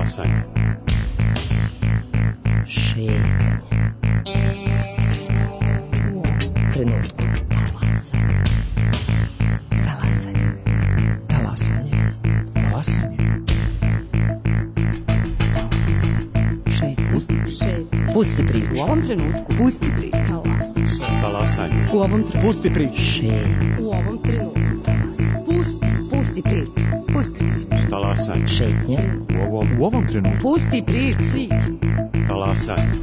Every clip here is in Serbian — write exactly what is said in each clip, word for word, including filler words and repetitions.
Talasanje. Šetnje. U trenutku talasanje. Talasanje. Talasanje. Talasanje. Šetnje. Šetnje. Pusti priču. U ovom trenutku. Pusti priču. Talasanje. U ovom trenutku. Pusti priču. Šetnje. U ovom trenutku. Talasanje. Pusti. Pusti priču. Pusti priču. Talasanje. Šetnje. U ovom, U ovom trenutku. Pusti priču. talasanje.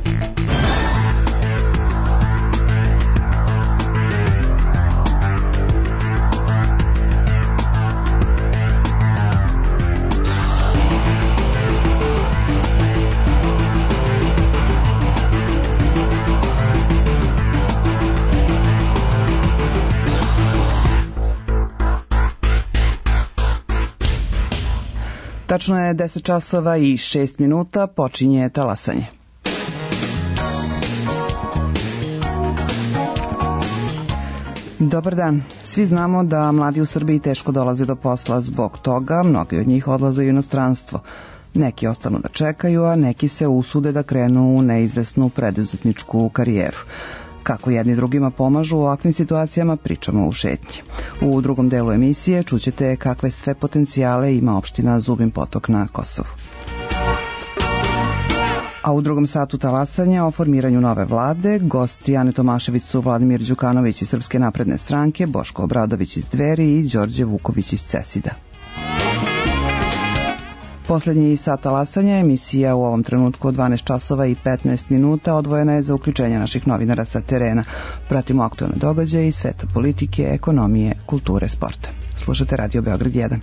Tačno je deset časova i šest minuta, počinje talasanje. Dobar dan. Svi znamo da mladi u Srbiji teško dolaze do posla, zbog toga mnogi od njih odlaze u inostranstvo. Neki ostanu da čekaju, a neki se usude da krenu u neizvesnu preduzetničku karijeru. Kako jedni drugima pomažu u ovakvim situacijama, pričamo u šetnji. U drugom delu emisije čućete kakve sve potencijale ima opština Zubin Potok na Kosovu. A u drugom satu talasanja o formiranju nove vlade, gosti Ane Tomašević su Vladimir Đukanović iz Srpske napredne stranke, Boško Obradović iz Dveri i Đorđe Vuković iz Cesida. Poslednji sat talasanja, emisija u ovom trenutku od dvanaest časova i petnaest minuta, odvojena je za uključenje naših novinara sa terena. Pratimo aktualne događaje iz sveta politike, ekonomije, kulture, sporta. Slušate Radio Beograd jedan.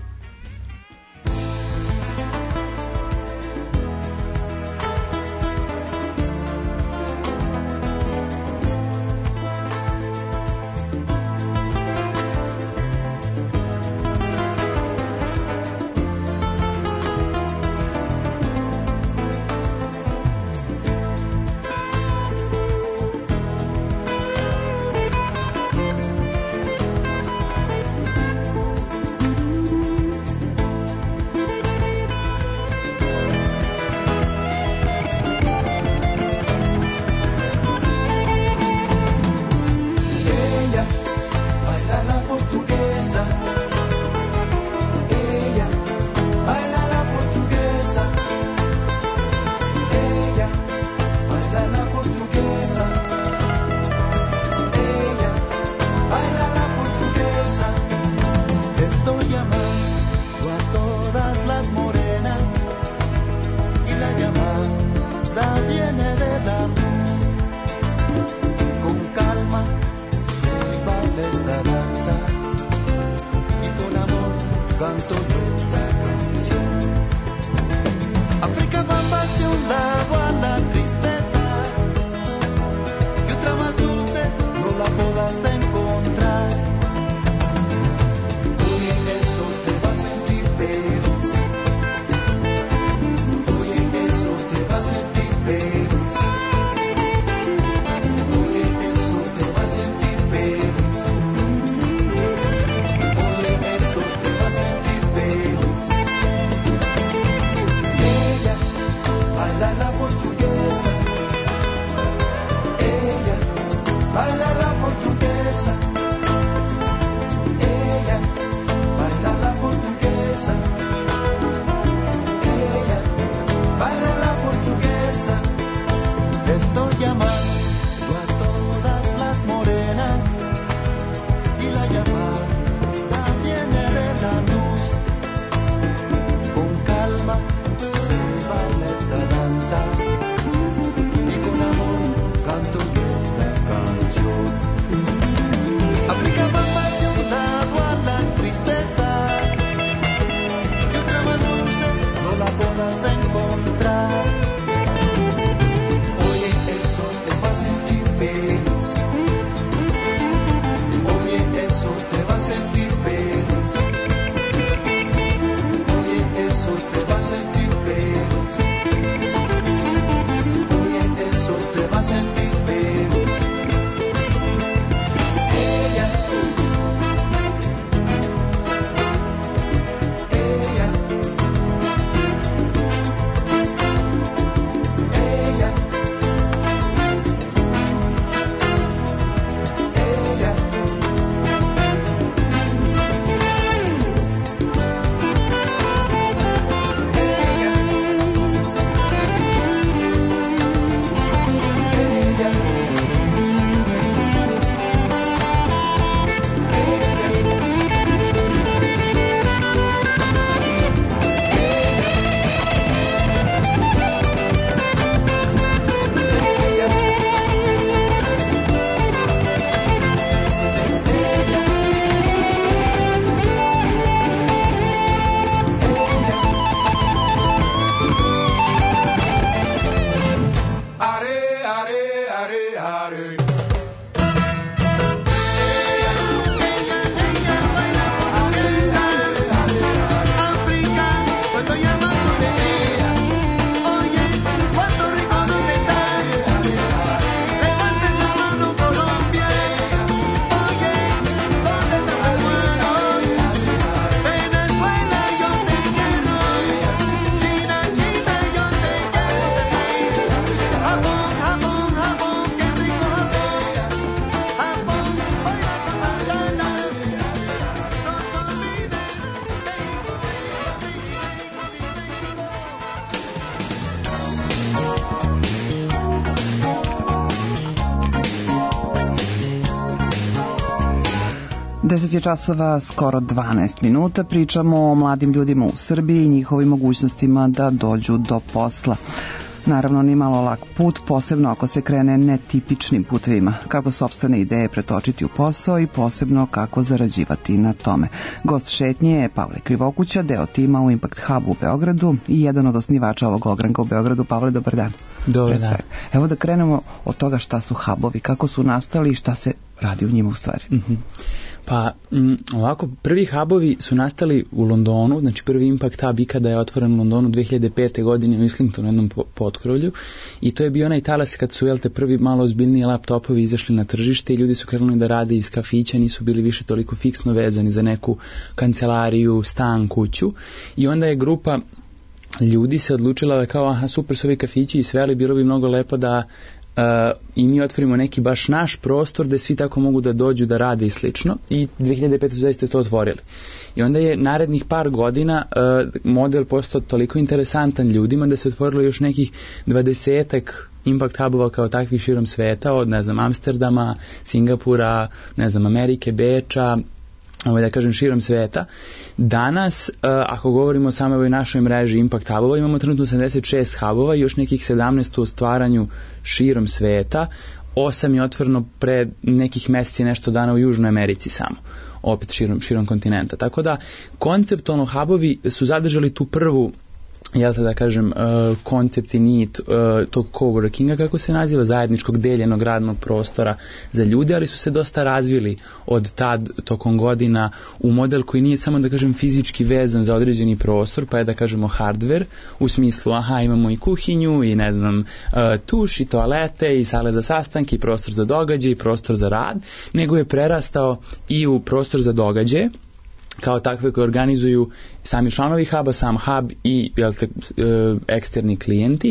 deset je časova, skoro dvanaest minuta, pričamo o mladim ljudima u Srbiji i njihovim mogućnostima da dođu do posla. Naravno, ni malo lak put, posebno ako se krene netipičnim putevima. Kako sopstvene ideje pretočiti u posao i posebno kako zarađivati na tome. Gost šetnje je Pavle Krivokuća, deo tima u Impact Hubu u Beogradu i jedan od osnivača ovog ogranka u Beogradu. Pavle, dobar dan. Dobar dan. Evo da krenemo od toga šta su hubovi, kako su nastali i šta se radi u njima u stvari. Mm-hmm. Pa m, ovako, prvi hubovi su nastali u Londonu, znači prvi Impact Hub ikada je otvoren u Londonu dve hiljade pete. godine u Islingtonu, jednom potkrovlju, i to je bio onaj talas kad su, jel te, prvi malo ozbiljniji laptopovi izašli na tržište i ljudi su krenuli da rade iz kafića, nisu bili više toliko fiksno vezani za neku kancelariju, stan, kuću, i onda je grupa ljudi se odlučila da kao, aha, super su ovi kafići i sve, ali bilo bi mnogo lepo da Uh, i mi otvorimo neki baš naš prostor da svi tako mogu da dođu da rade i slično, i dve hiljade pete. su zaista to otvorili. I onda je narednih par godina uh, model postao toliko interesantan ljudima da se otvorilo još nekih dvadesetak Impact Hubova kao takvih širom sveta, od, ne znam, Amsterdama, Singapura, ne znam, Amerike, Beča, ovaj, da kažem, širom sveta. Danas, uh, ako govorimo samo o ovoj našoj mreži Impact Hubova, imamo trenutno sedamdeset šest hubova i još nekih sedamnaest u stvaranju širom sveta. Osam je otvoreno pre nekih meseci nešto dana u Južnoj Americi samo, opet širom, širom kontinenta. Tako da, konceptualno hubovi su zadržali tu prvu, jel te da kažem, uh, koncept i nit uh, tog coworkinga, kako se naziva, zajedničkog deljenog radnog prostora za ljude, ali su se dosta razvili od tad tokom godina u model koji nije samo, da kažem, fizički vezan za određeni prostor, pa je, da kažemo, hardware, u smislu, aha, imamo i kuhinju i, ne znam, uh, tuš i toalete i sale za sastanke i prostor za događaj i prostor za rad, nego je prerastao i u prostor za događaje, kao takve koje organizuju sami članovi huba, sam hub i, jel te, eksterni klijenti,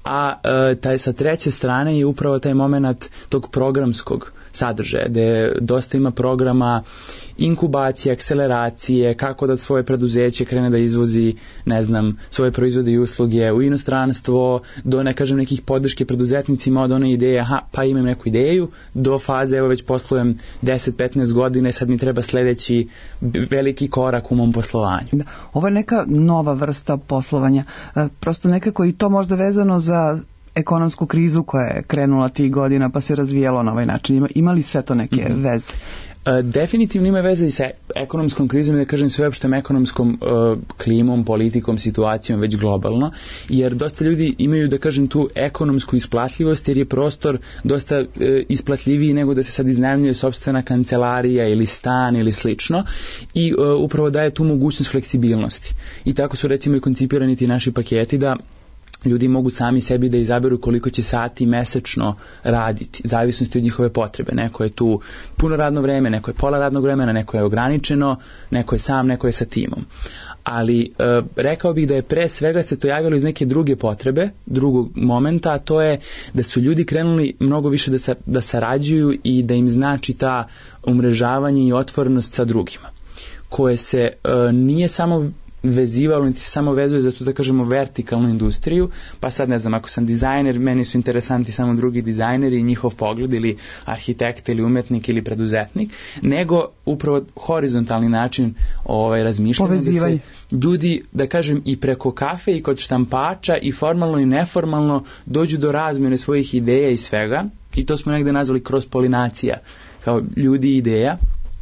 a taj sa treće strane je upravo taj moment tog programskog sadržaja, gde dosta ima programa inkubacije, akceleracije, kako da svoje preduzeće krene da izvozi, ne znam, svoje proizvode i usluge u inostranstvo, do, ne kažem, nekih podrške preduzetnicima, od one ideje, aha, pa imam neku ideju, do faze, evo već poslujem deset do petnaest godina i sad mi treba sledeći veliki korak u mom poslovanju. Da, ovo je neka nova vrsta poslovanja, prosto nekako i to možda vezano za ekonomsku krizu koja je krenula tih godina pa se razvijalo na ovaj način. Ima, ima li sve to neke mm-hmm. veze? Uh, definitivno ima veze i sa ekonomskom krizom, da kažem, sveopštem ekonomskom uh, klimom, politikom, situacijom, već globalno, jer dosta ljudi imaju, da kažem, tu ekonomsku isplatljivost, jer je prostor dosta uh, isplatljiviji nego da se sad iznajmljuje sopstvena kancelarija ili stan ili slično, i uh, upravo daje tu mogućnost fleksibilnosti. I tako su, recimo, i koncipirani ti naši paketi da ljudi mogu sami sebi da izaberu koliko će sati mesečno raditi, zavisnosti od njihove potrebe. Neko je tu puno radno vreme, neko je pola radnog vremena, neko je ograničeno, neko je sam, neko je sa timom. Ali e, rekao bih da je pre svega se to javilo iz neke druge potrebe, drugog momenta, a to je da su ljudi krenuli mnogo više da, sa, da sarađuju i da im znači ta umrežavanje i otvorenost sa drugima, koje se e, nije samo vezivalo, niti se samo vezuje za to, da kažemo, vertikalnu industriju, pa sad, ne znam, ako sam dizajner, meni su interesanti samo drugi dizajneri i njihov pogled, ili arhitekt, ili umetnik, ili preduzetnik, nego upravo horizontalni način ovaj, razmišljanja, da se ljudi, da kažem, i preko kafe i kod štampača i formalno i neformalno dođu do razmjene svojih ideja i svega, i to smo negde nazvali cross-polinacija, kao ljudi i ideja,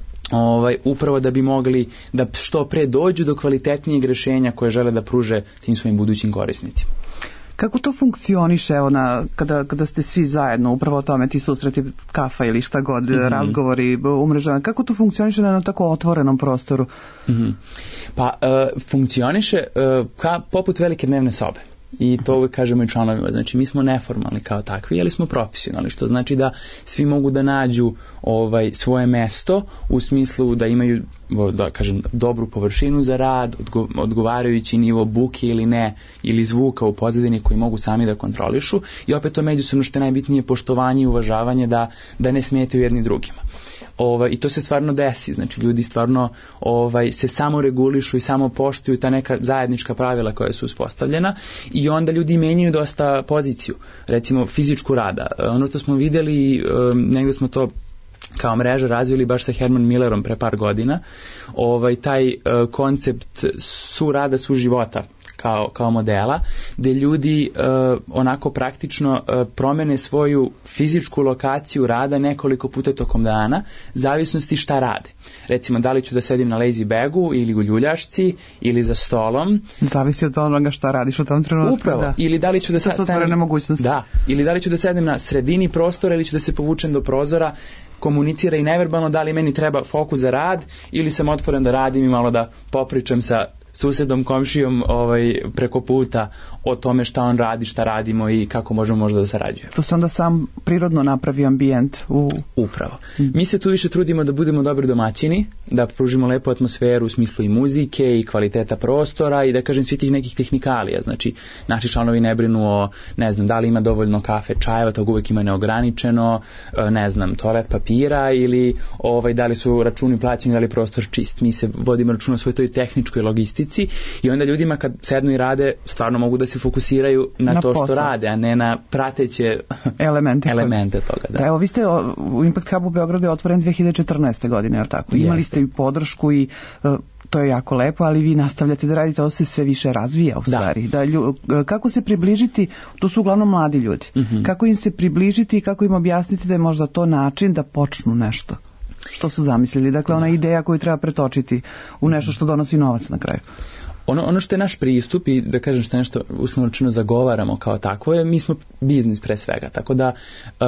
Ovaj, upravo da bi mogli da što pre dođu do kvalitetnijeg rešenja koje žele da pruže tim svojim budućim korisnicima. Kako to funkcioniše, evo, na, kada, kada ste svi zajedno, upravo o tome, ti susreti, kafa ili šta god, mm-hmm. razgovori, umrežavanje, kako to funkcioniše na tako otvorenom prostoru? Mm-hmm. Pa, uh, funkcioniše uh, ka, poput velike dnevne sobe. I to uvijek kažemo i članovima. Znači, mi smo neformalni kao takvi, ali smo profesionalni, što znači da svi mogu da nađu ovaj, svoje mesto u smislu da imaju, da kažem, dobru površinu za rad, odgo, odgovarajući nivo buke ili ne, ili zvuka u pozadini koji mogu sami da kontrolišu, i opet to međusobno, što je najbitnije, poštovanje i uvažavanje, da, da ne smetaju jedni drugima. Ovaj, I to se stvarno desi, znači ljudi stvarno ovaj, se samo regulišu i samo poštuju ta neka zajednička pravila koja su uspostavljena, i onda ljudi menjaju dosta poziciju, recimo fizičku rada. Ono što smo vidjeli, negdje smo to kao mreža razvili baš sa Herman Millerom pre par godina, ovaj, taj uh, koncept surada, suživota kao, kao modela, gde ljudi uh, onako praktično uh, promene svoju fizičku lokaciju rada nekoliko puta tokom dana, zavisnosti šta rade. Recimo, da li ću da sedim na lazy bagu ili u ljuljašci ili za stolom. Zavisi od onoga šta radiš u tom trenutku. Upravo. Da. Ili da li ću da To su otvorene mogućnosti. Da. Ili da li ću da sedem na sredini prostora ili ću da se povučem do prozora, komunicira i neverbalno da li meni treba fokus za rad ili sam otvoren da radim i malo da popričam sa susedom, komšijom ovaj, preko puta o tome šta on radi, šta radimo i kako možemo možda da sarađujemo. To se onda sam prirodno napravi ambijent. U... Upravo. Mm. Mi se tu više trudimo da budemo dobri domaćini, da pružimo lepu atmosferu u smislu i muzike i kvaliteta prostora i da kažem svi tih nekih tehnikalija. Znači, naši članovi ne brinu o, ne znam, da li ima dovoljno kafe, čajeva, tog uvek ima neograničeno, ne znam, toalet papira ili ovaj, da li su računi plaćeni, da li je prostor čist. Mi se vodimo računa o svoj toj tehničkoj logistici i onda ljudima kad sednu i rade stvarno mogu da se fokusiraju na, na to što posao rade, a ne na prateće elemente, elemente toga. Da. Da, evo, vi ste u Impact Hub u Beogradu je otvoren dve hiljade četrnaeste. godine, je li tako? Imali ste i podršku i uh, to je jako lepo, ali vi nastavljate da radite, ovo se sve više razvija u stvari. Da. Da, lju, kako se približiti, to su uglavnom mladi ljudi, mm-hmm. kako im se približiti i kako im objasniti da je možda to način da počnu nešto? Što su zamislili? Dakle, ona ideja koju treba pretočiti u nešto što donosi novac na kraju. Ono, ono što je naš pristup i da kažem što je nešto uslovno rečeno zagovaramo kao tako je, mi smo biznis pre svega, tako da uh,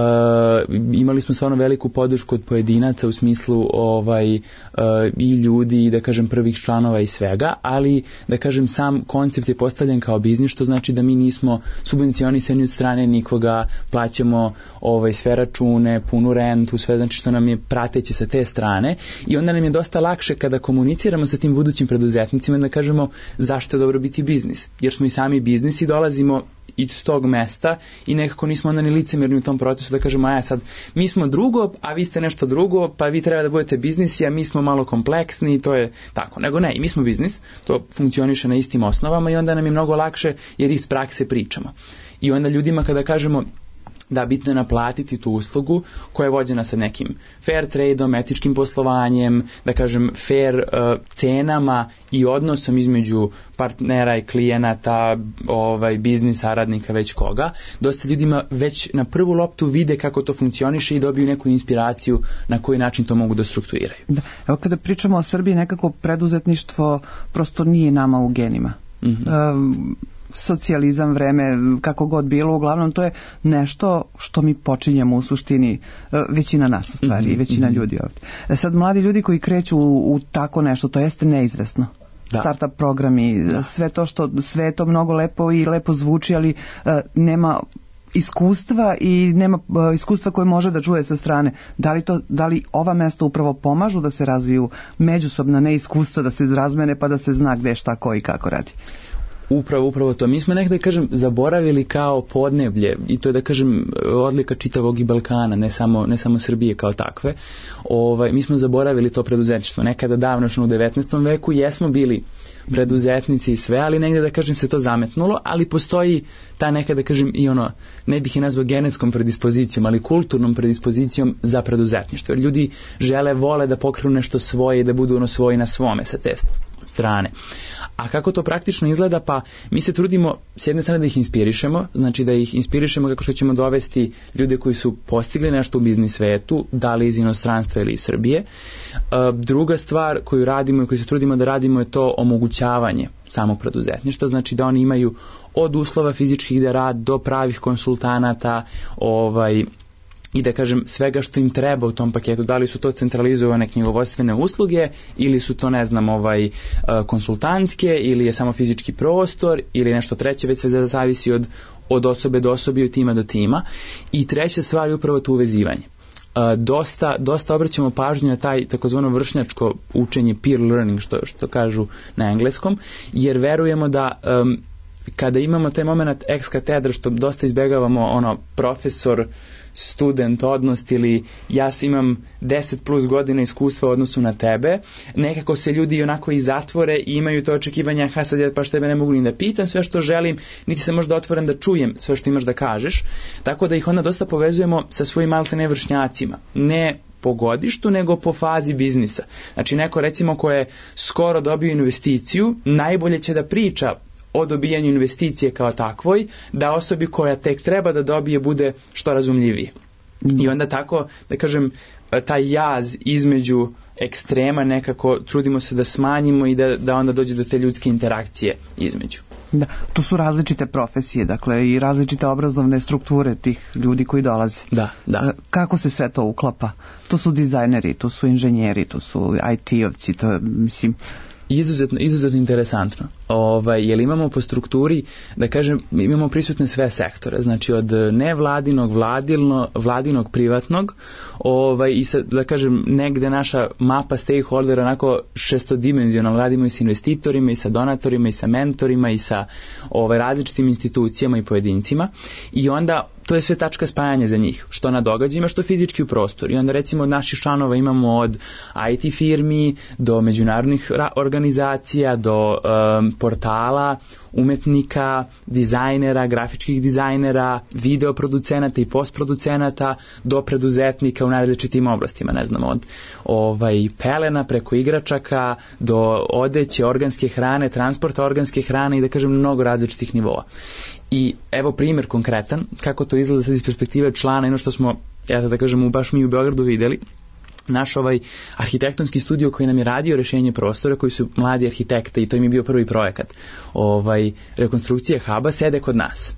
imali smo stvarno veliku podršku od pojedinaca u smislu ovaj, uh, i ljudi i da kažem prvih članova i svega, ali da kažem sam koncept je postavljen kao biznis, što znači da mi nismo subvencionisani od strane nikoga, plaćamo ovaj, sve račune, punu rentu, sve znači što nam je prateće sa te strane i onda nam je dosta lakše kada komuniciramo sa tim budućim preduzetnicima da kažemo zašto je dobro biti biznis, jer smo i sami biznis i dolazimo iz tog mesta i nekako nismo onda ni licemerni u tom procesu da kažemo, a sad mi smo drugo, a vi ste nešto drugo, pa vi treba da budete biznisi, a mi smo malo kompleksni i to je tako. Nego ne, i mi smo biznis, to funkcioniše na istim osnovama i onda nam je mnogo lakše jer iz prakse pričamo. I onda ljudima kada kažemo da bitno je naplatiti tu uslugu koja je vođena sa nekim fair tradeom, etičkim poslovanjem, da kažem fair uh, cenama i odnosom između partnera i klijenata, ovaj, biznis, saradnika, već koga. Dosta ljudima već na prvu loptu vide kako to funkcioniše i dobiju neku inspiraciju na koji način to mogu da strukturiraju. Da. Evo kada pričamo o Srbiji, nekako preduzetništvo prosto nije nama u genima. Mm-hmm. Um, socijalizam, vreme, kako god bilo, uglavnom to je nešto što mi počinjemo u suštini, većina nas u stvari, mm-hmm. većina ljudi ovdje. Sad, mladi ljudi koji kreću u, u tako nešto, to jeste neizvesno. Da. Startup programi, da. sve to što, sve je to mnogo lepo i lepo zvuči, ali uh, nema iskustva i nema uh, iskustva koje može da čuje sa strane. Da li, to, da li ova mesta upravo pomažu da se razviju međusobna neiskustva, da se razmene pa da se zna gde šta ko i kako radi? Upravo, upravo to. Mi smo nekada, da kažem, zaboravili kao podneblje i to je, da kažem, odlika čitavog i Balkana, ne samo, ne samo Srbije kao takve. Ovaj, mi smo zaboravili to preduzetništvo. Nekada davno, što u devetnaestom veku, jesmo bili preduzetnici i sve, ali negde, da kažem, se to zametnulo, ali postoji ta nekada, da kažem, i ono, ne bih je nazvao genetskom predispozicijom, ali kulturnom predispozicijom za preduzetništvo. Jer ljudi žele, vole da pokrenu nešto svoje i da budu ono svoji na svome sa te strane. A kako to praktično izgleda? Pa mi se trudimo s jedne strane da ih inspirišemo, znači da ih inspirišemo kako što ćemo dovesti ljude koji su postigli nešto u biznis svetu, da li iz inostranstva ili iz Srbije. Druga stvar koju radimo i koju se trudimo da radimo je to omogućavanje samog preduzetništva, znači da oni imaju od uslova fizičkih da rad do pravih konsultanata, ovaj, i da kažem svega što im treba u tom paketu, da li su to centralizovane knjigovodstvene usluge ili su to, ne znam, ovaj konsultantske ili je samo fizički prostor ili nešto treće, već sve zavisi od, od osobe do osobe i od tima do tima. I treća stvar je upravo to uvezivanje. Dosta, dosta obraćamo pažnju na taj takozvano vršnjačko učenje, peer learning, što, što kažu na engleskom, jer verujemo da um, kada imamo taj moment ex katedra, što dosta izbegavamo ono profesor student odnos ili ja imam deset plus godina iskustva u odnosu na tebe, nekako se ljudi onako i zatvore i imaju to očekivanje, aha sad ja pa što tebe ne mogu ni da pitam sve što želim, niti sam možda otvoren da čujem sve što imaš da kažeš, tako da ih onda dosta povezujemo sa svojim maltene vršnjacima, ne po godištu, nego po fazi biznisa. Znači neko recimo ko je skoro dobio investiciju, najbolje će da priča o dobijanju investicije kao takvoj, da osobi koja tek treba da dobije bude što razumljivije. Mm. I onda tako, da kažem, taj jaz između ekstrema nekako trudimo se da smanjimo i da, da onda dođe do te ljudske interakcije između. Da, tu su različite profesije, dakle i različite obrazovne strukture tih ljudi koji dolaze. Da, da. Kako se sve to uklapa? Tu su dizajneri, tu su inženjeri, tu su I T-ovci, to mislim... Izuzetno, izuzetno interesantno. Ovaj, jer imamo po strukturi, da kažem, imamo prisutne sve sektore, znači od nevladinog, vladilno, vladinog, privatnog, ovaj, i sad, da kažem, negde naša mapa stakeholdera onako šestodimenzionalno, radimo i sa investitorima, i sa donatorima, i sa mentorima, i sa ovaj, različitim institucijama i pojedincima, i onda to je sve tačka spajanja za njih, što na događajima, što fizički u prostoru. I onda recimo od naših članova imamo od I T firmi do međunarodnih organizacija, do um, portala, umetnika, dizajnera, grafičkih dizajnera, videoproducenata i postproducenata, do preduzetnika u najrazličitim oblastima, ne znam, od ovaj, pelena preko igračaka, do odeće, organske hrane, transporta organske hrane i da kažem mnogo različitih nivoa. I evo primjer konkretan, kako to izgleda sad iz perspektive člana, jedno što smo, ja da kažem, baš mi u Beogradu videli, naš ovaj arhitektonski studio koji nam je radio rešenje prostora, koji su mladi arhitekte i to im je bio prvi projekat, ovaj, rekonstrukcije huba, sede kod nas.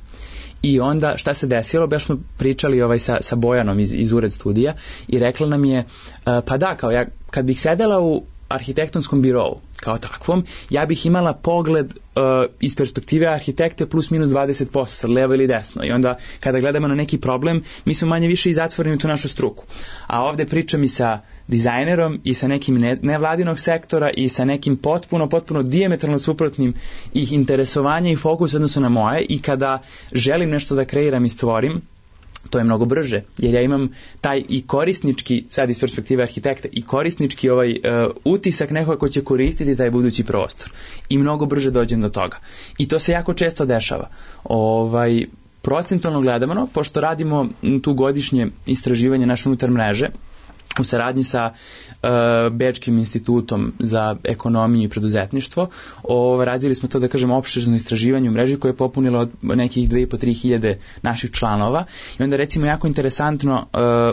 I onda šta se desilo, baš smo pričali ovaj sa, sa Bojanom iz, iz Ured studija i rekla nam je, uh, pa da, kao ja, kad bih sedela u arhitektonskom birovu kao takvom, ja bih imala pogled uh, iz perspektive arhitekte plus minus dvadeset posto, sad levo ili desno. I onda kada gledamo na neki problem, mi smo manje više i zatvoreni u tu našu struku. A ovde pričam i sa dizajnerom i sa nekim ne, nevladinog sektora i sa nekim potpuno, potpuno dijametralno suprotnim ih interesovanja i fokus odnosno na moje i kada želim nešto da kreiram i stvorim, to je mnogo brže, jer ja imam taj i korisnički, sad iz perspektive arhitekta, i korisnički ovaj uh, utisak nekoga ko će koristiti taj budući prostor. I mnogo brže dođem do toga. I to se jako često dešava. Ovaj, procentualno gledamo, pošto radimo tu godišnje istraživanje naše unutar mreže, u saradnji sa uh, Bečkim institutom za ekonomiju i preduzetništvo, o, radili smo to, da kažem, opširno istraživanje u mreži koje je popunilo od nekih dve i po tri hiljade naših članova i onda recimo jako interesantno uh,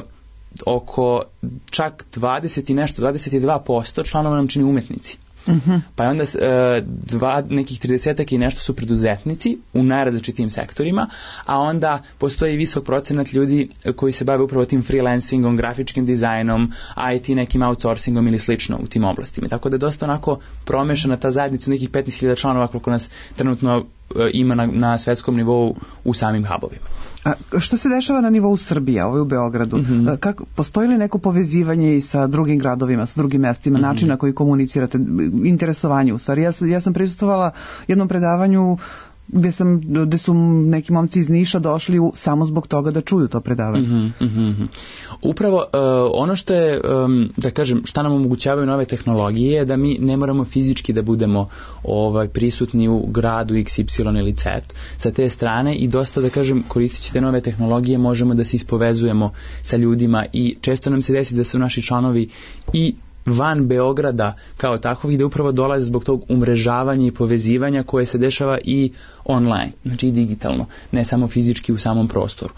oko čak dvadeset i nešto, dvadeset dva posto članova nam čini umetnici. Uh-huh. Pa je onda uh, dva, nekih tridesetak i nešto su preduzetnici u najrazličitijim sektorima, a onda postoji visok procenat ljudi koji se bave upravo tim freelancingom, grafičkim dizajnom, I T nekim outsourcingom ili slično u tim oblastima. Tako da je dosta onako promešana ta zajednica nekih petnaest hiljada članova koliko nas trenutno uh, ima na, na svetskom nivou u samim hubovima. A šta se dešava na nivou Srbije, ovo je u Beogradu? Mm-hmm. Kako, postoji li neko povezivanje i sa drugim gradovima, sa drugim mestima, mm-hmm. način na koji komunicirate, interesovanje u stvari? Ja, ja sam prisustvovala jednom predavanju gde, sam, gde su neki momci iz Niša došli u, samo zbog toga da čuju to predavanje. Mm-hmm, mm-hmm. Upravo uh, ono što je, um, da kažem, šta nam omogućavaju nove tehnologije je da mi ne moramo fizički da budemo ovaj, prisutni u gradu X Y ili Z sa te strane i dosta, da kažem, koristeći te nove tehnologije možemo da se ispovezujemo sa ljudima i često nam se desi da su naši članovi i van Beograda kao takovih, da upravo dolaze zbog tog umrežavanja i povezivanja koje se dešava i online, znači i digitalno, ne samo fizički u samom prostoru.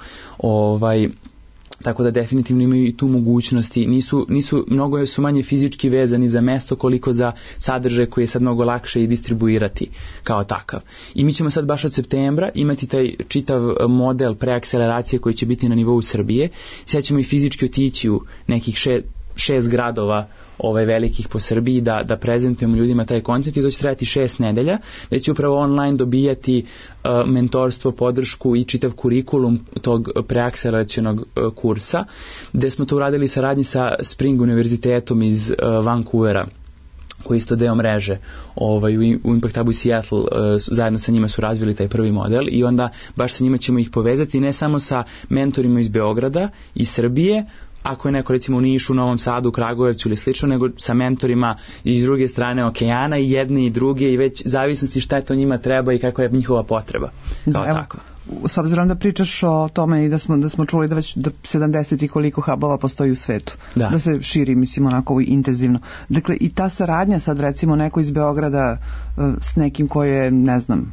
Ovaj, tako da definitivno imaju i tu mogućnosti, nisu, nisu, mnogo su manje fizički vezani za mesto koliko za sadržaj koji je sad mnogo lakše i distribuirati kao takav. I mi ćemo sad baš od septembra imati taj čitav model preakceleracije koji će biti na nivou Srbije. Sad ćemo i fizički otići u nekih še, šest gradova ovaj velikih po Srbiji da, da prezentujemo ljudima taj koncept i to će trajati šest nedelja, da će upravo online dobijati uh, mentorstvo, podršku i čitav kurikulum tog preakceleracionog uh, kursa, gde smo to uradili saradnji sa Spring univerzitetom iz uh, Vancouvera, koji je isto deo mreže ovaj, u Impact Hubu Seattle, uh, zajedno sa njima su razvili taj prvi model i onda baš sa njima ćemo ih povezati ne samo sa mentorima iz Beograda i Srbije, ako je neko recimo u Nišu, Novom Sadu, Kragujevcu ili slično, nego sa mentorima iz druge strane okeana i jedne i druge i već zavisnosti šta to njima treba i kako je njihova potreba. Kao da, tako. S obzirom da pričaš o tome i da smo, da smo čuli da već da sedamdeset i koliko hubova postoji u svetu, da. da se širi, mislim, onako intenzivno. Dakle, i ta saradnja sad, recimo, neko iz Beograda s nekim ko je, ne znam,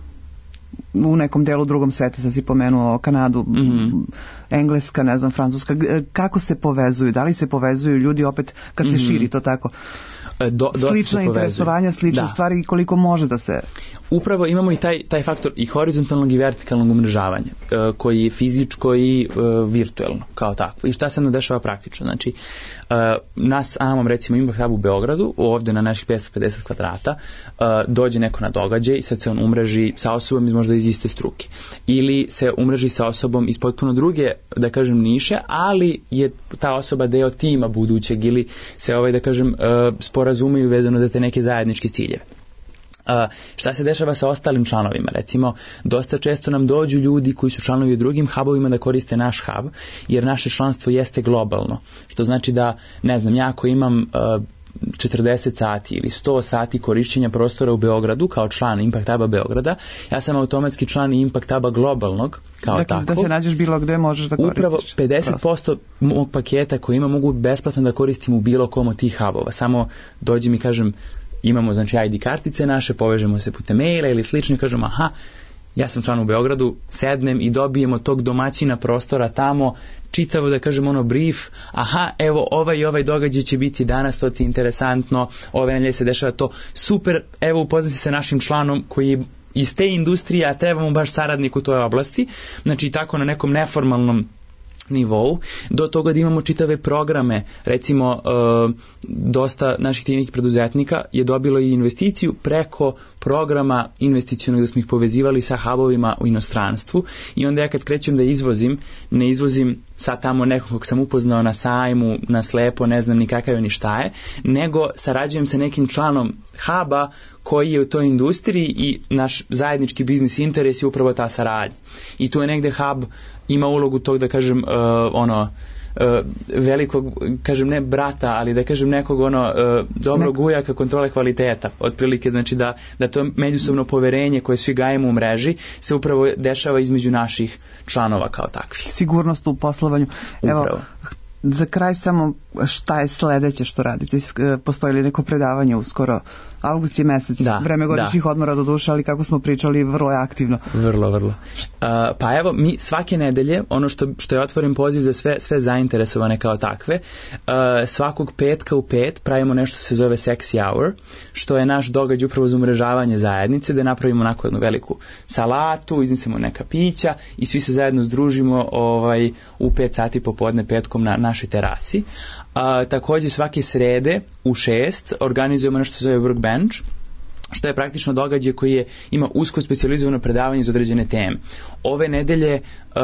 u nekom delu drugom sveta, sad si pomenuo Kanadu, mm-hmm. Engleska, ne znam, Francuska, kako se povezuju? Da li se povezuju ljudi opet kad se mm-hmm. širi to tako? Do, slična interesovanja, slične da. stvari i koliko može da se... Upravo imamo i taj, taj faktor i horizontalnog i vertikalnog umrežavanja, uh, koji je fizičko i uh, virtuelno, kao takvo. I šta se nam dešava praktično? Znači, uh, nas, imamo recimo Impact Hub u Beogradu, ovde na naših petsto pedeset kvadrata, uh, dođe neko na događaj i sad se on umreži sa osobom iz možda iz iste struke. Ili se umreži sa osobom iz potpuno druge, da kažem, niše, ali je ta osoba deo tima budućeg ili se, ovaj, da kažem, uh, sporazumeju vezano za te neke zajedničke ciljeve. Uh, šta se dešava sa ostalim članovima? Recimo, dosta često nam dođu ljudi koji su članovi u drugim hubovima da koriste naš hub, jer naše članstvo jeste globalno. Što znači da, ne znam, ja ako imam uh, četrdeset sati ili sto sati korišćenja prostora u Beogradu kao član Impact Huba Beograda, ja sam automatski član Impact Huba globalnog kao dakle, tako. Da se nađeš bilo gde možeš da koristiš. Upravo pedeset posto mog paketa koji ima mogu besplatno da koristim u bilo kom od tih hubova. Samo dođi mi, kažem, imamo znači I D kartice naše, povežemo se putem maila ili slično i kažemo aha, ja sam član u Beogradu, sednem i dobijemo tog domaćina prostora tamo, čitavo da kažem ono brief, aha, evo ovaj i ovaj događaj će biti danas, to ti je interesantno, ove nedelje se dešava to, super, evo upoznati se sa našim članom koji je iz te industrije, a trebamo baš saradnik u toj oblasti, znači tako na nekom neformalnom nivou, do toga da imamo čitave programe, recimo uh, dosta naših tih preduzetnika je dobilo i investiciju preko programa investicionog da smo ih povezivali sa hubovima u inostranstvu i onda ja kad krećem da izvozim, ne izvozim sad tamo nekog kog sam upoznao na sajmu, na slepo, ne znam ni kakav je ni šta je, nego sarađujem sa nekim članom huba koji je u toj industriji i naš zajednički biznis interes je upravo ta saradnja. I tu je negde hub ima ulogu tog da kažem uh, ono uh, velikog, kažem ne brata, ali da kažem nekog ono uh, dobrog ujaka kontrole kvaliteta. Otprilike znači da, da to međusobno poverenje koje svi gajemo u mreži se upravo dešava između naših članova kao takvih. Sigurnost u poslovanju. Evo, upravo. Za kraj samo šta je sledeće što radite? Postoji li neko predavanje uskoro? Avgust je mesec, da, vreme godišnjih da. odmora do duše, ali kako smo pričali, vrlo je aktivno. Vrlo, vrlo. Uh, pa evo, mi svake nedelje, ono što, što je otvoren poziv za sve, sve zainteresovane kao takve, uh, svakog petka u pet pravimo nešto se zove Sexy Hour, što je naš događaj upravo za umrežavanje zajednice, da napravimo onako jednu veliku salatu, iznesemo neka pića i svi se zajedno združimo ovaj, u pet sati popodne petkom na našoj terasi. Uh, također svake srede u šest organizujemo nešto se zove Workbench, što je praktično događaj koji je, ima usko specijalizovano predavanje iz određene teme. Ove nedelje uh,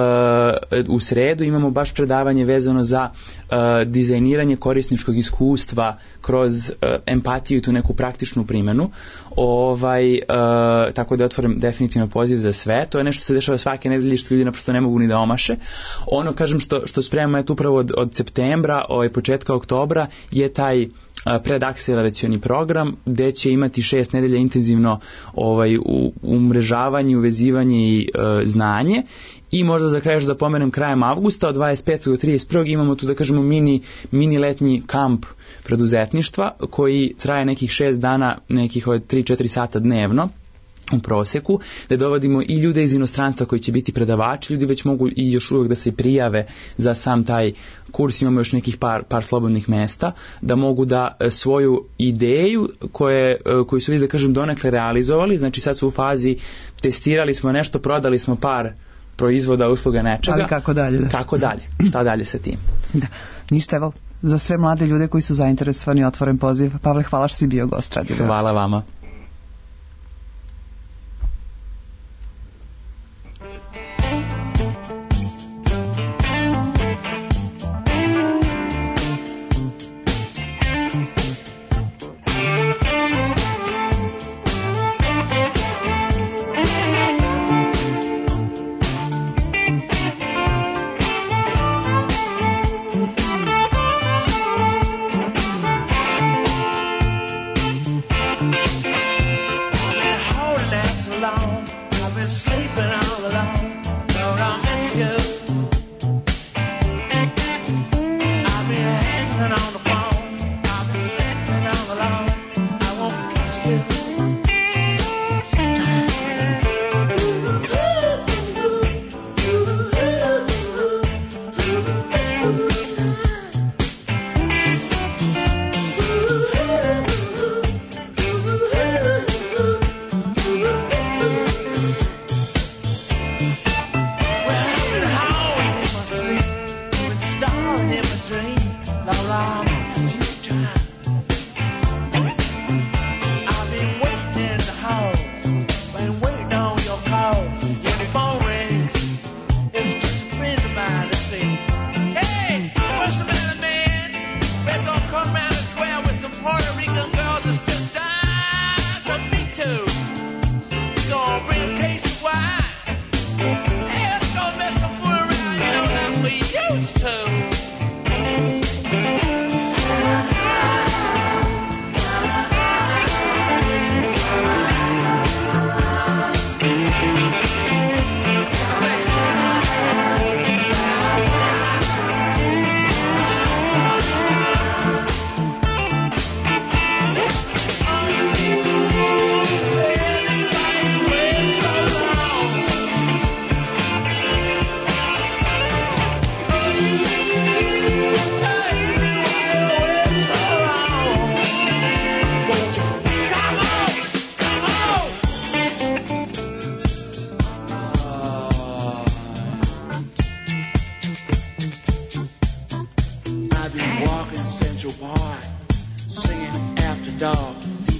u sredu imamo baš predavanje vezano za uh, dizajniranje korisničkog iskustva kroz uh, empatiju i tu neku praktičnu primjenu. Ovaj, uh, tako da otvorim definitivno poziv za sve. To je nešto što se dešava svake nedelje što ljudi naprosto ne mogu ni da omaše. Ono, kažem, što, što spremamo je upravo od, od septembra, ovaj, početka oktobra je taj predakceleracioni program gde će imati šest nedelja intenzivno ovaj, u umrežavanje, uvezivanje i e, znanje i možda za kraj još da pomenem krajem avgusta od dvadeset petog do trideset prvog imamo tu da kažemo mini, mini letnji kamp preduzetništva koji traje nekih šest dana, nekih od tri do četiri sata dnevno u proseku, da dovodimo i ljude iz inostranstva koji će biti predavači, ljudi već mogu i još uvijek da se prijave za sam taj kurs, imamo još nekih par, par slobodnih mesta, da mogu da svoju ideju koje, koju su vi da kažem donekle realizovali, znači sad su u fazi testirali smo nešto, prodali smo par proizvoda, usluga, nečega. Ali kako dalje? Da. Kako dalje? Šta dalje sa tim? Da. Ništa, evo, za sve mlade ljude koji su zainteresovani, otvoren poziv. Pavle, hvala što si bio gost Radio Beograd. Hvala vama.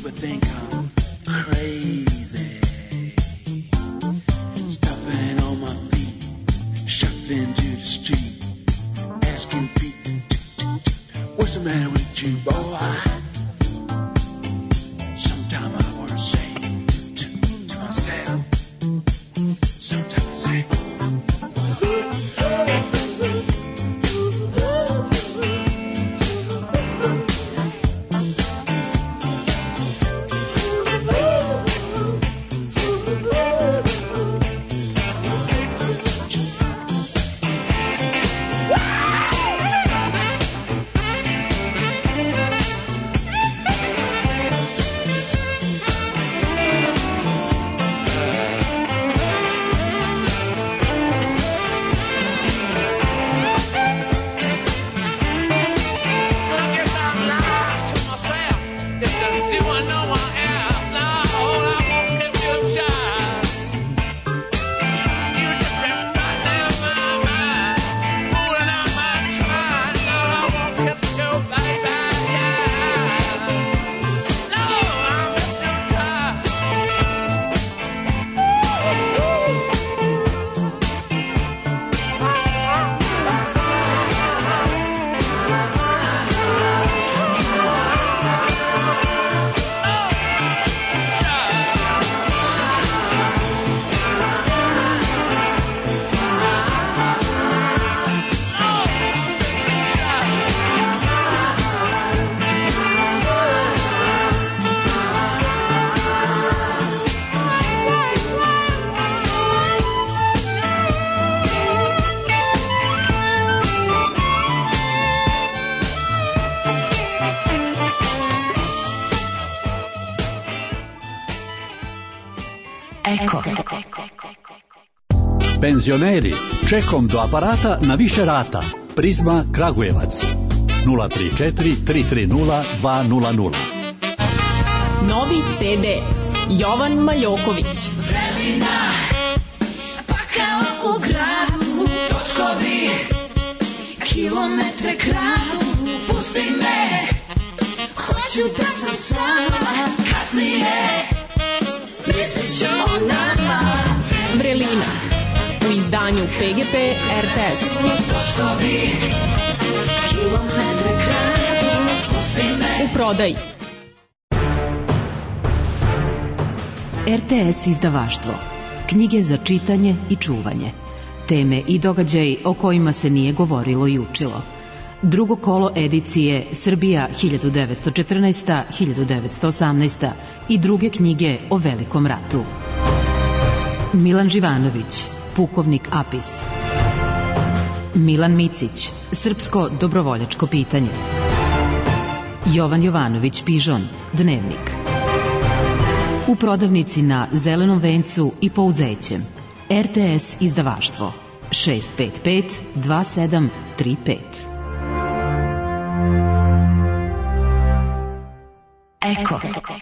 People think I'm crazy. Stopping on my feet, shuffling to the street, asking people, what's the matter with you, boy? Sometimes I want to say to, to myself, sometimes I say, Eko. Penzioneri, čekom do aparata na više rata. Prizma Kragujevac. nula tri četiri tri tri nula dva nula nula. Novi ce de Jovan Maljoković. Vrelina, pa kao u gradu, točkovi, kilometre kradu, pusti me, hoću da sam sama, kasnije, mislit ću o nama. Vrelina, u izdanju pe ge pe er te es. Točkovi, kilometre kradu, pusti me. U prodaji. er te es izdavaštvo. Knjige za čitanje i čuvanje. Teme i događaji o kojima se nije govorilo i učilo. Drugo kolo edicije Srbija hiljadu devetsto četrnaesta do hiljadu devetsto osamnaesta i druge knjige o Velikom ratu. Milan Živanović, Pukovnik Apis. Milan Micić, Srpsko dobrovoljačko pitanje. Jovan Jovanović Pižon, Dnevnik. U prodavnici na Zelenom vencu i Pouzećem. er te es izdavaštvo šest pet pet dva sedam tri pet. Eko.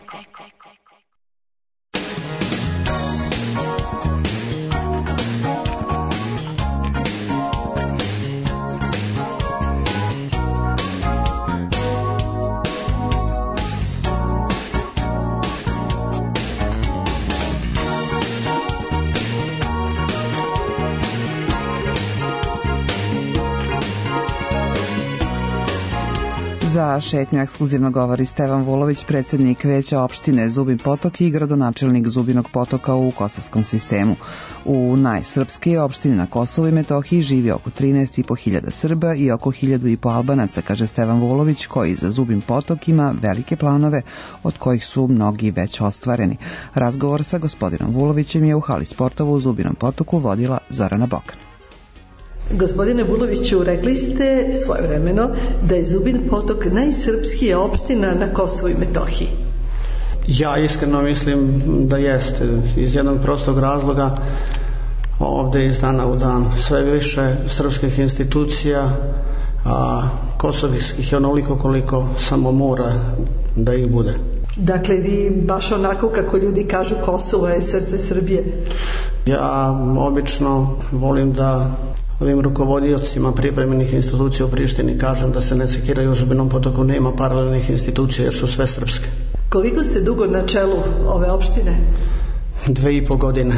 Za šetnju ekskluzivno govori Stevan Vulović, predsjednik veća opštine Zubin Potok i gradonačelnik Zubinog Potoka u kosovskom sistemu. U najsrpskije opštini na Kosovu i Metohiji živi oko trinaest i po hiljada Srba i oko hiljadu i po Albanaca, kaže Stevan Vulović, koji za Zubin Potok ima velike planove, od kojih su mnogi već ostvareni. Razgovor sa gospodinom Vulovićem je u hali sportova u Zubinom Potoku vodila Zorana Bokan. Gospodine Vuloviću, rekli ste svojevremeno da je Zubin Potok najsrpskija opština na Kosovu i Metohiji. Ja iskreno mislim da jeste, iz jednog prostog razloga. Ovde iz dana u dan sve više srpskih institucija, a kosovskih je onoliko koliko samo mora da ih bude. Dakle, vi baš onako kako ljudi kažu, Kosovo je srce Srbije. Ja obično volim da ovim rukovodiocima privremenih institucija u Prištini kažem da se ne sekiraju, u Zubinom Potoku nema paralelnih institucija jer su sve srpske. Koliko ste dugo na čelu ove opštine? Dve i po godine.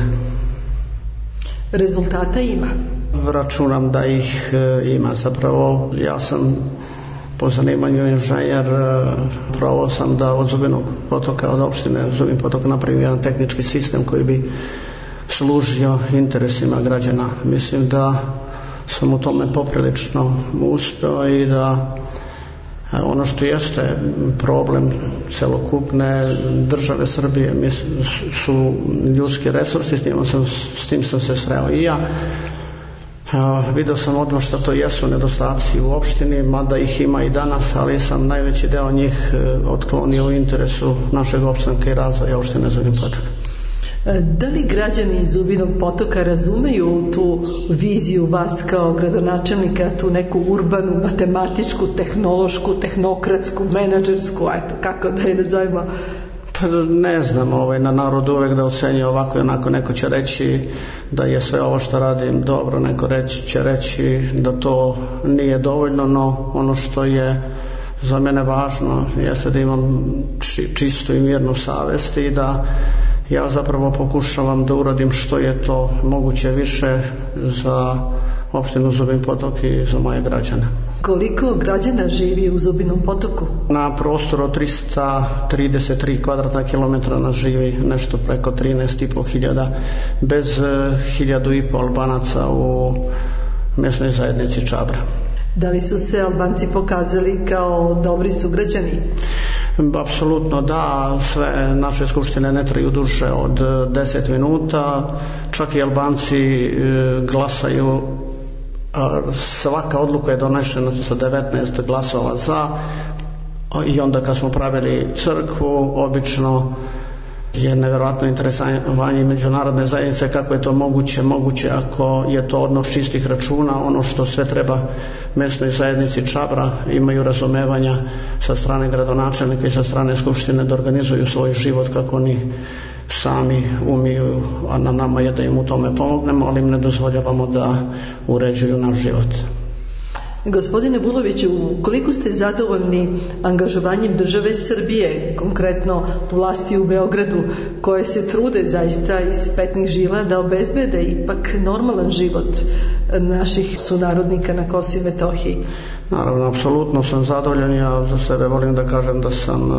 Rezultata ima? Računam da ih ima. Zapravo ja sam po zanimanju inženjer, probao sam da od Zubinog potoka, od opštine Zubin potok napravim jedan tehnički sistem koji bi služio interesima građana. Mislim da sam u tome poprilično uspeo i da ono što jeste problem celokupne države Srbije su ljudski resursi, s tim sam, s tim sam se sreo i ja. Video sam odmah što to jesu nedostaci u opštini, mada ih ima i danas, ali sam najveći deo njih otklonio u interesu našeg opstanka i razvoja opštine Zubin potok. Da li građani iz Zubinog potoka razumeju tu viziju vas kao gradonačelnika, tu neku urbanu, matematičku, tehnološku, tehnokratsku, menadžersku, eto, kako da je nazovemo? Pa ne znam, ovaj, na narodu uvek da ocenje ovako i onako. Neko će reći da je sve ovo što radim dobro, neko reći, će reći da to nije dovoljno, no ono što je za mene važno jeste da imam či, čistu i mirnu savest i da ja zapravo pokušavam da uradim što je to moguće više za opštinu Zubin potok i za moje građane. Koliko građana živi u Zubinom potoku? Na prostoru od trista trideset tri kvadratna kilometra nas živi nešto preko trinaest i po hiljada, bez hiljadu i po Albanaca u mesnoj zajednici Čabra. Da li su se Albanci pokazali kao dobri sugrađani? Apsolutno da, sve naše skupštine ne traju duže od deset minuta, čak i Albanci glasaju, svaka odluka je donešena sa devetnaest glasova za, i onda kad smo pravili crkvu, obično je neverovatno interesovanje međunarodne zajednice kako je to moguće, moguće ako je to odnos čistih računa, ono što sve treba mesnoj zajednici Čabra, imaju razumevanja sa strane gradonačelnika i sa strane skupštine da organizuju svoj život kako oni sami umiju, a na nama je da im u tome pomognemo, ali im ne dozvoljavamo da uređuju naš život. Gospodine Vuloviću, koliko ste zadovoljni angažovanjem države Srbije, konkretno vlasti u Beogradu, koje se trude zaista iz petnih žila da obezbede ipak normalan život naših sunarodnika na Kosovu i Metohiji? Naravno, apsolutno sam zadovoljan. Ja za sebe volim da kažem da sam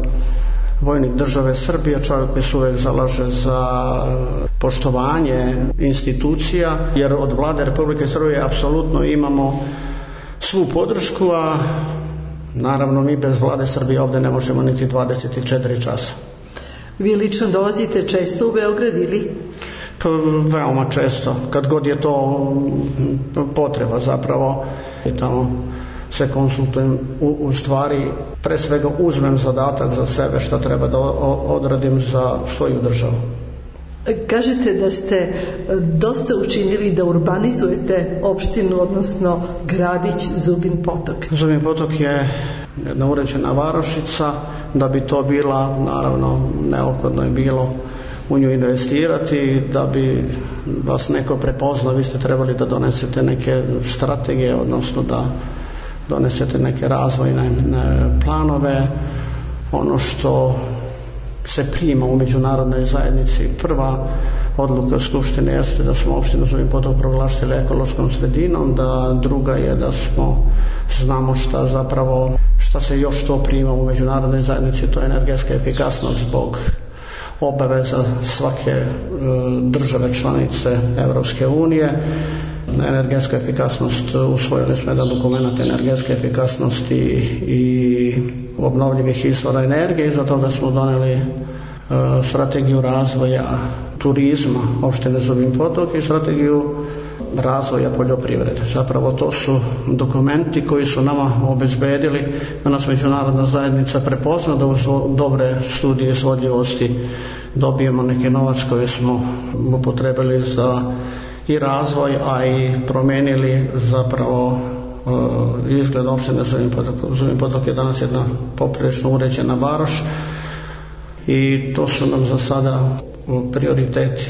vojnik države Srbije, čovjek koji se uvek zalaže za poštovanje institucija, jer od vlade Republike Srbije apsolutno imamo svu podršku, a naravno mi bez vlade Srbije ovde ne možemo niti dvadeset četiri časa. Vi lično dolazite često u Beograd ili? Pa, veoma često, kad god je to potreba zapravo, i tamo se konsultujem, u, u stvari pre svega uzmem zadatak za sebe šta treba da odradim za svoju državu. Kažete da ste dosta učinili da urbanizujete opštinu, odnosno gradić Zubin potok. Zubin potok je jedna uređena varošica. Da bi to bila, naravno, neophodno je bilo u nju investirati. Da bi vas neko prepoznao, vi ste trebali da donesete neke strategije, odnosno da donesete neke razvojne planove. Ono što se prima u međunarodnoj zajednici, prva odluka Skupštine jeste da smo opštinu Zubin potok proglasili ekološkom sredinom, da druga je da smo znamo šta zapravo šta se još to prima u međunarodnoj zajednici, to je energetska efikasnost zbog obaveza svake države članice Evropske unije. Energetska efikasnost, usvojili smo jedan dokument energetske efikasnosti i obnovljivih izvora energije, iza toga smo doneli uh, strategiju razvoja turizma opštine Zubin potok i strategiju razvoja poljoprivrede. Zapravo to su dokumenti koji su nama obezbedili da nas međunarodna zajednica prepozna, da uz dobre studije izvodljivosti dobijemo neki novac koji smo upotrebili za i razvoj, a i promenili zapravo uh, izgled opštine Zubin potok. Zubin potok je danas jedna poprilično uređena varoš i to su nam za sada prioriteti.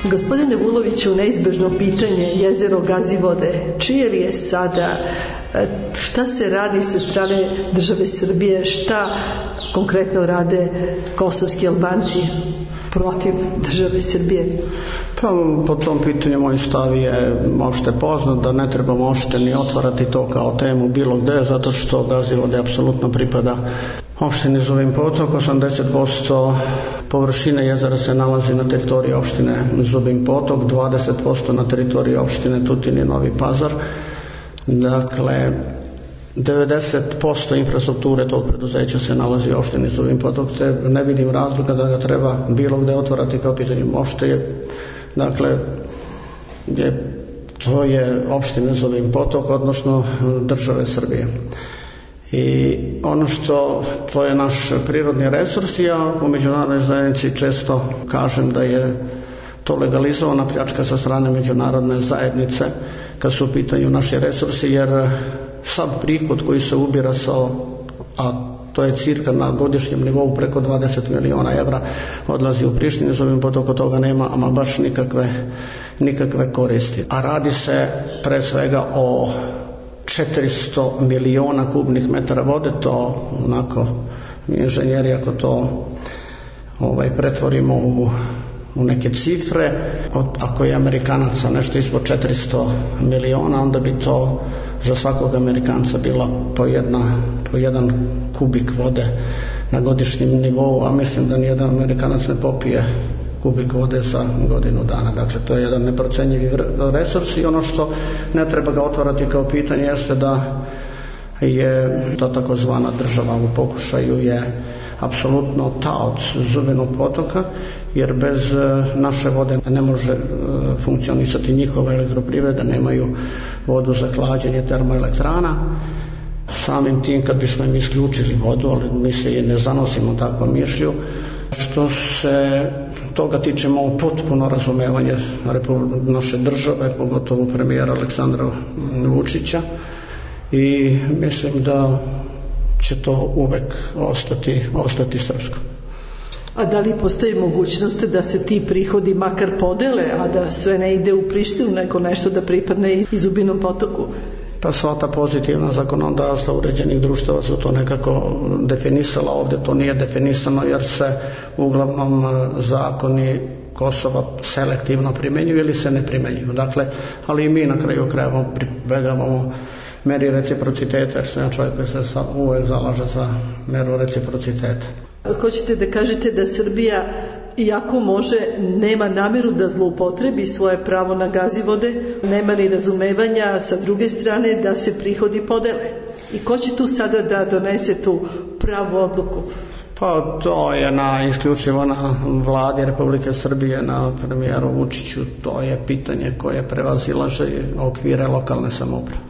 Gospodine Vuloviću, neizbežno pitanje, jezero Gazivode, čije li je sada, šta se radi sa strane države Srbije, šta konkretno rade kosovski Albanci protiv države Srbije? Pa po tom pitanju moj stav je možete poznat da ne treba možete ni otvarati to kao temu bilo gde, zato što Gazivode apsolutno pripada opštini Zubin Potok. osamdeset posto površine jezera se nalazi na teritoriji opštine Zubin Potok, dvadeset posto na teritoriji opštine Tutin i Novi Pazar. Dakle, devedeset posto infrastrukture tog preduzeća se nalazi u opštini Zubin Potok, te ne vidim razloga da ga treba bilo gde otvarati kao pitanje. Možete je, dakle, je, to je opština Zubin Potok, odnosno države Srbije. I ono što, to je naš prirodni resurs, ja u međunarodnoj zajednici često kažem da je to legalizovana pljačka sa strane međunarodne zajednice kad su u pitanju naši resursi, jer sav prihod koji se ubira sa, a to je cirka na godišnjem nivou preko dvadeset miliona evra, odlazi u Prištinu, Zubin Potok, od toga nema ama baš nikakve, nikakve koristi. A radi se pre svega o četiristo miliona kubnih metara vode, to onako inženjeri ako to ovaj, pretvorimo u, u neke cifre, od, ako je Amerikanaca nešto ispod četiristo miliona, onda bi to za svakog Amerikanca bila po, jedna, po jedan kubik vode na godišnjem nivou, a mislim da nijedan Amerikanac ne popije kubik vode za godinu dana. Dakle, to je jedan neprocenjivi resurs i ono što ne treba ga otvarati kao pitanje jeste da je ta takozvana država u pokušaju je apsolutno taoc Zubinog potoka, jer bez naše vode ne može funkcionisati njihova elektroprivreda, nemaju vodu za hlađenje termoelektrana. Samim tim kad bismo im isključili vodu, ali mi se i ne zanosimo takvo mišlju. Što se toga tiče, imamo potpuno razumevanje naše države, pogotovo premijera Aleksandra Vučića, i mislim da će to uvek ostati, ostati srpsko. A da li postoji mogućnost da se ti prihodi makar podele, a da sve ne ide u Prištinu, nego nešto da pripadne i Zubinom potoku? Pa sva ta pozitivna zakonodavstva uređenih društava su to nekako definisala. Ovdje to nije definisano jer se uglavnom zakoni Kosova selektivno primjenjuju ili se ne primjenjuju. Dakle, ali i mi na kraju krajeva pribegavamo meri reciprociteta, jer sam ja čovjek koji se uvek zalaže za meru reciprociteta. Hoćete da kažete da Srbija, iako može, nema nameru da zloupotrebi svoje pravo na Gazivode, nema ni razumevanja sa druge strane da se prihodi podele? I ko će tu sada da donese tu pravu odluku? Pa to je na isključivo na vladi Republike Srbije, na premijeru Vučiću. To je pitanje koje prevazilaže okvire lokalne samouprave.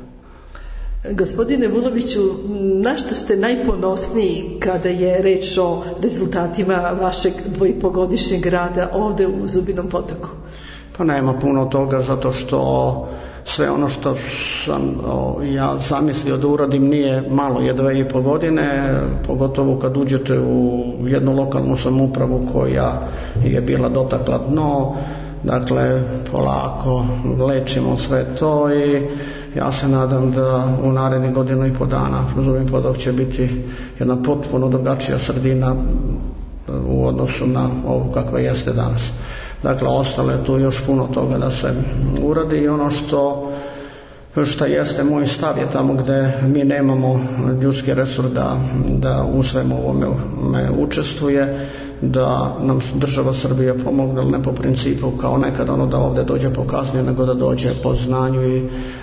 Gospodine Vuloviću, na šta ste najponosniji kada je reč o rezultatima vašeg dvojipogodišnjeg rada ovde u Zubinom potoku? Pa nema puno toga, zato što sve ono što sam o, ja zamislio da uradim nije malo, je dve i po godine, pogotovo kad uđete u jednu lokalnu samoupravu koja je bila dotakla dno. Dakle, polako lečimo sve to i ja se nadam da u narednih godinu i po dana Zubin Potok će biti jedna potpuno drugačija sredina u odnosu na ovu kakva jeste danas. Dakle, ostalo je tu još puno toga da se uradi i ono što što jeste moj stav je tamo gde mi nemamo ljudski resurs da, da u svemu ovome me učestvuje, da nam država Srbija pomogne, ne po principu kao nekad ono da ovde dođe po kazni, nego da dođe po znanju i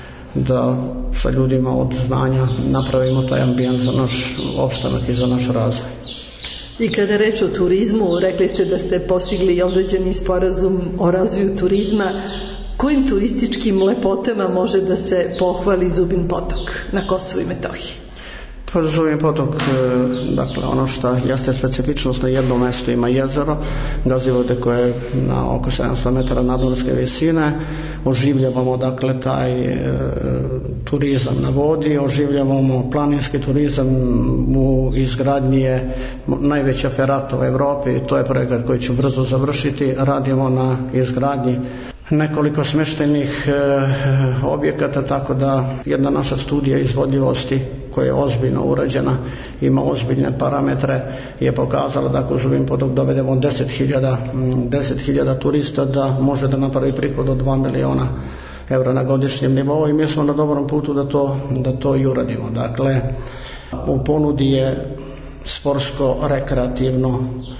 da sa ljudima od znanja napravimo taj ambijent za naš opstanak i za naš razvoj. I kada reč o turizmu, rekli ste da ste postigli određeni sporazum o razvoju turizma. Kojim turističkim lepotama može da se pohvali Zubin potok na Kosovu i Metohiji? Pa Zubin potok, dakle ono što jeste specifičnost, na jednom mjestu ima jezero Gazivode koje je na oko sedamsto metara nadmorske visine. Oživljavamo dakle taj e, turizam na vodi, oživljavamo planinski turizam u izgradnji je najveća ferata u Evropi, to je projekat koji ću brzo završiti. Radimo na izgradnji nekoliko smještajnih e, objekata, tako da jedna naša studija izvodljivosti koja je ozbiljno urađena, ima ozbiljne parametre, je pokazala da ako Zubin potok dovedemo deset hiljada turista, da može da napravi prihod od dva miliona eura na godišnjem nivou i mi smo na dobrom putu da to, da to i uradimo. Dakle, u ponudi je sportsko-rekreativno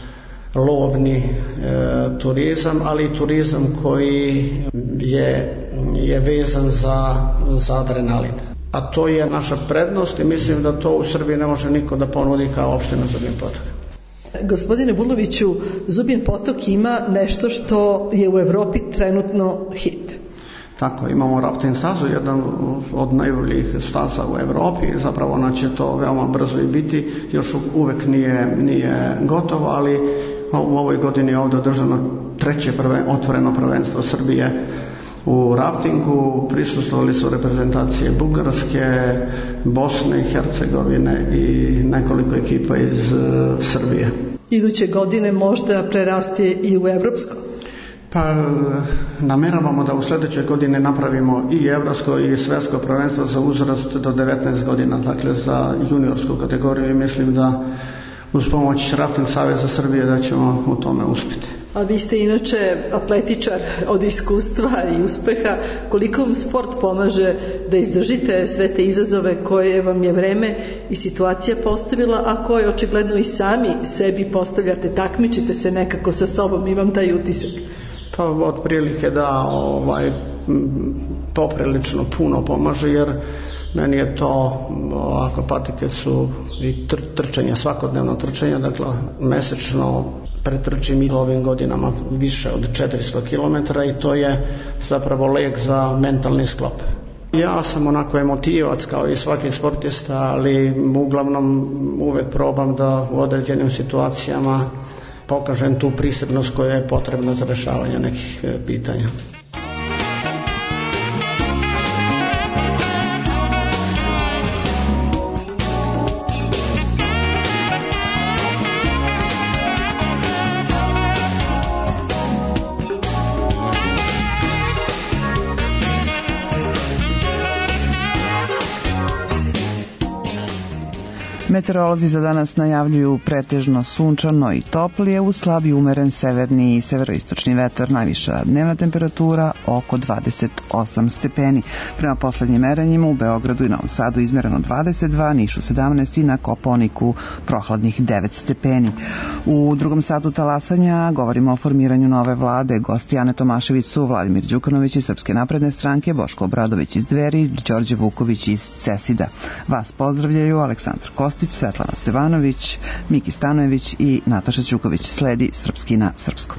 lovni e, turizam, ali i turizam koji je, je vezan za, za adrenalin. A to je naša prednost i mislim da to u Srbiji ne može niko da ponudi kao opština Zubin potok. Gospodine Vuloviću, Zubin potok ima nešto što je u Evropi trenutno hit. Tako, imamo rafting stazu, jedan od najboljih staza u Evropi, zapravo ona će to veoma brzo i biti, još uvek nije, nije gotovo, ali u ovoj godini je ovdje održano treće prve, otvoreno prvenstvo Srbije u raftingu, prisustvovali su reprezentacije Bugarske, Bosne i Hercegovine i nekoliko ekipa iz uh, Srbije. Iduće godine možda preraste i u evropsko? Pa nameravamo da u sljedećoj godini napravimo i evropsko i svjetsko prvenstvo za uzrast do devetnaest godina, dakle za juniorsku kategoriju, i mislim da uz pomoć Rafting Saveza Srbije da ćemo u tome uspjeti. A vi ste inače atletičar od iskustva i uspeha. Koliko vam sport pomaže da izdržite sve te izazove koje vam je vreme i situacija postavila, a koje očigledno i sami sebi postavljate, takmičite se nekako sa sobom, imam taj utisak? Pa otprilike da ovaj, poprilično puno pomaže, jer meni je to, ovako, patike su i tr, trčanje, svakodnevno trčanje, dakle mesečno pretrčim i ovim godinama više od četiristo kilometara i to je zapravo lek za mentalni sklop. Ja sam onako emotivac kao i svaki sportista, ali uglavnom uvek probam da u određenim situacijama pokažem tu prisebnost koja je potrebna za rešavanje nekih pitanja. Meteorolozi za danas najavljuju pretežno sunčano i toplije, uz slab i umeren severni i severoistočni vetar, najviša dnevna temperatura oko dvadeset osam stepeni. Prema poslednjim merenjima u Beogradu i Novom Sadu izmereno dvadeset dva, Nišu sedamnaest i na Kopaoniku prohladnih devet stepeni. U drugom satu talasanja govorimo o formiranju nove vlade. Gosti Ane Tomašević su Vladimir Đukanović iz Srpske napredne stranke, Boško Obradović iz Dveri, Đorđe Vuković iz Cesida. Vas pozdravljaju Aleksandar Kostić, Svetlana Stevanović, Miki Stanojević i Nataša Ćuković. Sledi Srpski na srpskom.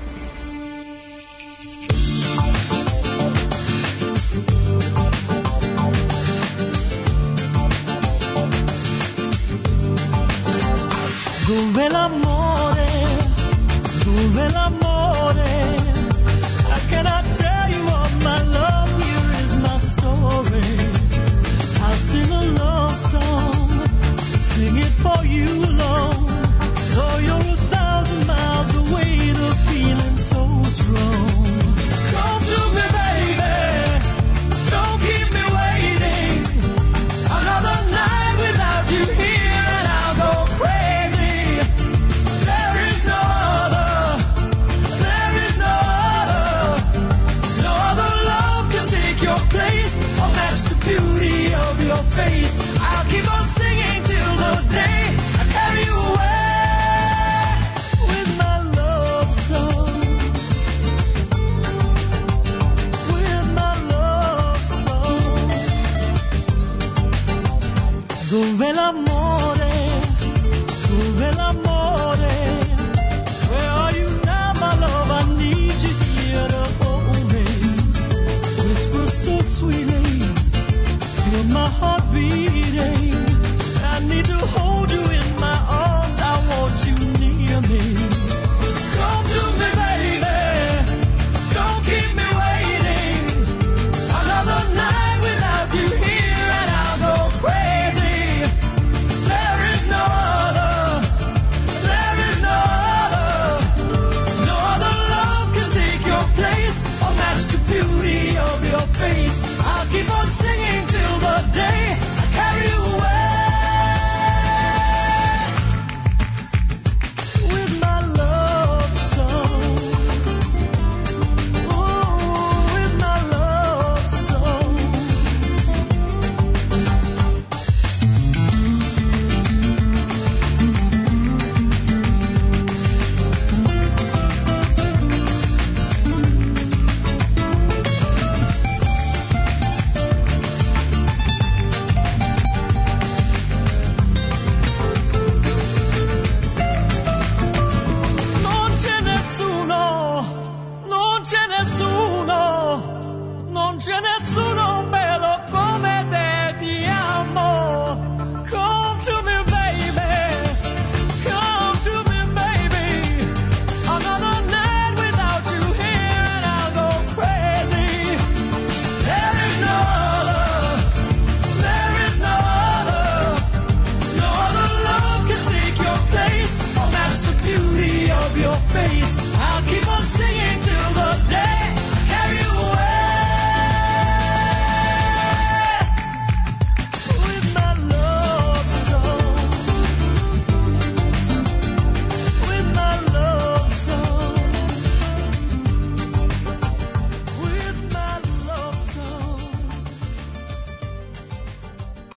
Dove l'amore, dove l'amore, how can I tell you all my love, here is my story. I'll sing a love song, sing it for you alone. Though you're a thousand miles away, the feeling's so strong. Come to me, baby, don't keep me waiting. Another night without you here and I'll go crazy. There is no other, there is no other, no other love can take your place or match the beauty of your face. I'll keep on singing till the day I carry you away with my love song, with my love song. Dove l'amore, dove l'amore, where are you now, my love? I need you here to hold me. Whisper so sweetly, feel my heart beating. I need to hold you in my arms. I want you near me.